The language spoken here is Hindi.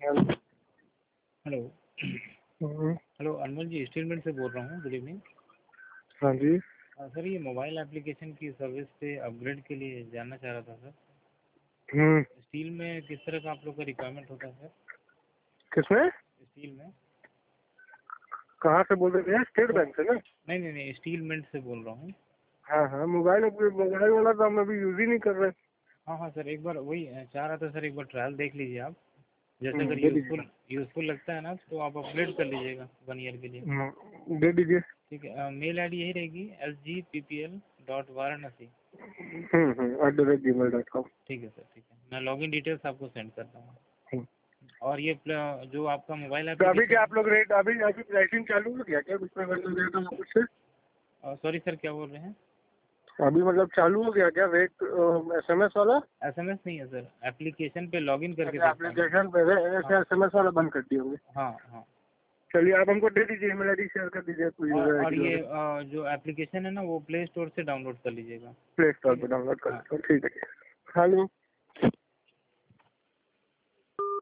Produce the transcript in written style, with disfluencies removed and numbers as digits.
Hello. Hello. Hello Anmol ji, statement से बोल रहा हूँ। Good evening. हाँ जी। सर ये मोबाइल एप्लीकेशन की सर्विस पे अपग्रेड के लिए जानना चाह रहा था सर। स्टील में किस तरह का आप लोग का रिक्वायरमेंट होता है सर? किसमें? स्टील में। कहाँ से बोल रहे हैं? स्टेट बैंक से ना? नहीं, स्टील मिंट से बोल रहा हूँ। हाँ, मोबाइल वाला तो हम अभी यूज ही नहीं कर रहे। हाँ सर, एक बार वही चाह रहा था सर, एक बार ट्रायल देख लीजिए आप। जैसे अगर दे दीजिए। यूजफुल लगता है ना तो आप अपग्रेड कर लीजिएगा 1 ईयर के लिए। दे दीजिए। ठीक है, मेल आईडी यही रहेगी sgppl.varanasi। @gmail.com। ठीक है सर, ठीक है, मैं लॉगिन डिटेल्स आपको सेंड करता हूँ। और ये जो आपका मोबाइल तो एप्लीकेशन। अभी क्या आप लोग रेट अभी प्राइसिंग चालू हो गया क्या? उसमें रेट हम कुछ से? सॉरी सर, क्या बोल रहे हैं? अभी मतलब चालू हो गया क्या रेट? SMS वाला? SMS नहीं है सर, एप्लीकेशन पे लॉगिन करके अच्छा, देखता हूँ। एप्लीकेशन पे ऐसे SMS वाला बंद कर दिए होंगे। हाँ। चलिए, आप हमको दे दीजिए, ईमेल आईडी शेयर कर दीजिए। और ये जो एप्लीकेशन है ना वो प्ले स्टोर से डाउनलोड कर लीजिएगा। प्ले स्टोर पर डाउनलोड कर। हाँ। ठीक है। हेलो।